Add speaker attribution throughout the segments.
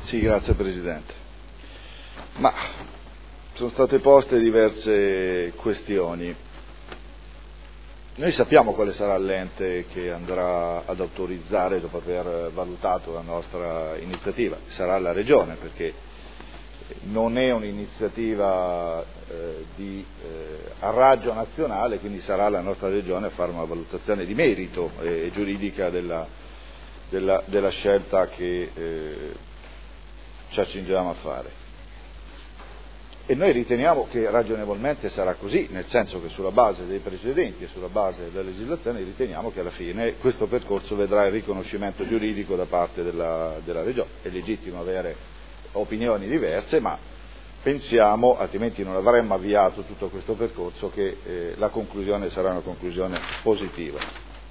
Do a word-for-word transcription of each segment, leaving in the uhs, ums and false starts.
Speaker 1: Sì, grazie Presidente. Ma sono state poste diverse questioni. Noi sappiamo quale sarà l'ente che andrà ad autorizzare dopo aver valutato la nostra iniziativa. Sarà la Regione, perché non è un'iniziativa eh, di eh, a raggio nazionale, quindi sarà la nostra Regione a fare una valutazione di merito e eh, giuridica della, della, della scelta che eh, ci accingiamo a fare. E noi riteniamo che ragionevolmente sarà così, nel senso che sulla base dei precedenti e sulla base della legislazione riteniamo che alla fine questo percorso vedrà il riconoscimento giuridico da parte della, della Regione. È legittimo avere opinioni diverse, ma pensiamo, altrimenti non avremmo avviato tutto questo percorso, che eh, la conclusione sarà una conclusione positiva.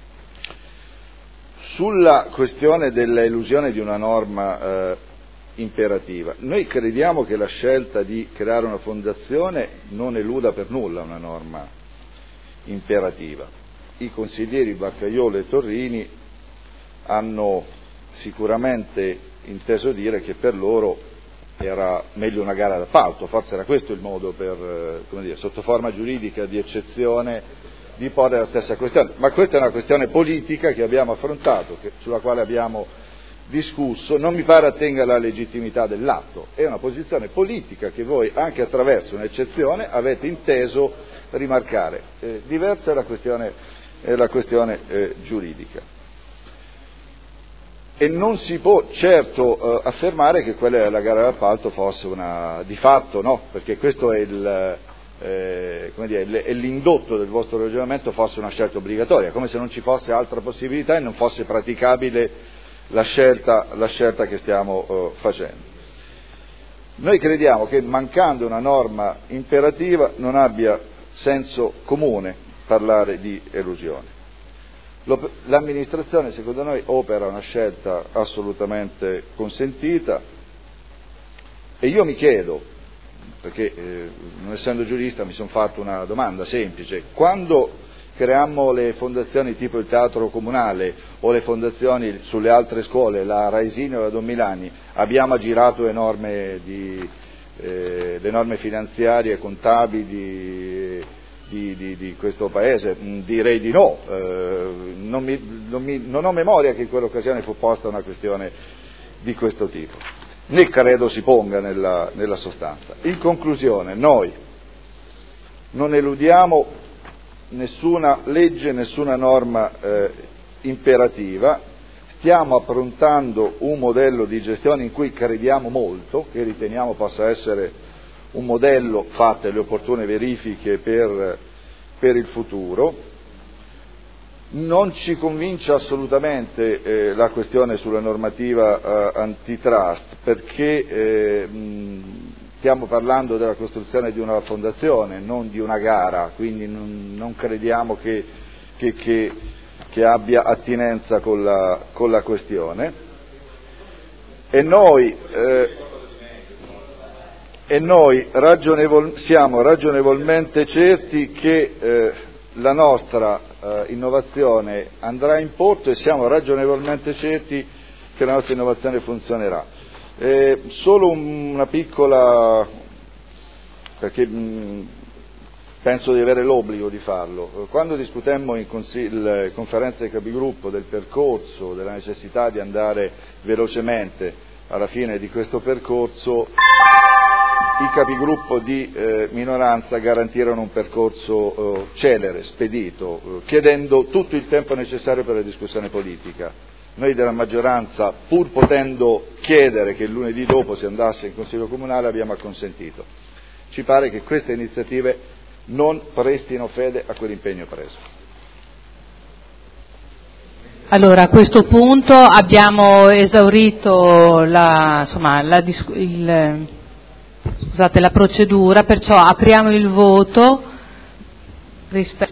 Speaker 1: Sulla questione dell'elusione di una norma eh, imperativa, noi crediamo che la scelta di creare una fondazione non eluda per nulla una norma imperativa. I consiglieri Baccaiolo e Torrini hanno sicuramente inteso dire che per loro era meglio una gara d'appalto, forse era questo il modo per, come dire, sotto forma giuridica di eccezione, di porre la stessa questione, ma questa è una questione politica che abbiamo affrontato, che, sulla quale abbiamo discusso, non mi pare attenga alla legittimità dell'atto, è una posizione politica che voi, anche attraverso un'eccezione, avete inteso rimarcare. Eh, diversa è la questione, è la questione eh, giuridica. E non si può certo eh, affermare che quella della gara d'appalto fosse una, di fatto no, perché questo è il, eh, come dire, è l'indotto del vostro ragionamento, fosse una scelta obbligatoria, come se non ci fosse altra possibilità e non fosse praticabile la scelta, la scelta che stiamo uh, facendo. Noi crediamo che mancando una norma imperativa non abbia senso comune parlare di elusione. L'amministrazione secondo noi opera una scelta assolutamente consentita e io mi chiedo, perché eh, non essendo giurista mi sono fatto una domanda semplice, quando creammo le fondazioni tipo il Teatro Comunale o le fondazioni sulle altre scuole, la Raisino e la Don Milani, abbiamo aggirato le norme, di, eh, le norme finanziarie, contabili di, di, di questo Paese? Direi di no, eh, non, mi, non, mi, non ho memoria che in quell'occasione fu posta una questione di questo tipo, né credo si ponga nella, nella sostanza. In conclusione, noi non eludiamo nessuna legge, nessuna norma eh, imperativa, stiamo approntando un modello di gestione in cui crediamo molto, che riteniamo possa essere un modello fatte le opportune verifiche per, per il futuro. Non ci convince assolutamente eh, la questione sulla normativa eh, antitrust, perché eh, mh, stiamo parlando della costruzione di una fondazione, non di una gara, quindi non, non crediamo che, che, che, che abbia attinenza con la, con la questione. E noi, eh, e noi ragionevol, siamo ragionevolmente certi che eh, la nostra eh, innovazione andrà in porto e siamo ragionevolmente certi che la nostra innovazione funzionerà. Eh, solo una piccola, perché mh, penso di avere l'obbligo di farlo, quando discutemmo in consigli, conferenza dei capigruppo del percorso, della necessità di andare velocemente alla fine di questo percorso, i capigruppo di eh, minoranza garantirono un percorso eh, celere, spedito, eh, chiedendo tutto il tempo necessario per la discussione politica. Noi della maggioranza, pur potendo chiedere che il lunedì dopo si andasse in Consiglio Comunale, abbiamo acconsentito. Ci pare che queste iniziative non prestino fede a quell'impegno preso.
Speaker 2: Allora, a questo punto abbiamo esaurito la, insomma, la, il, scusate, la procedura, perciò apriamo il voto rispetto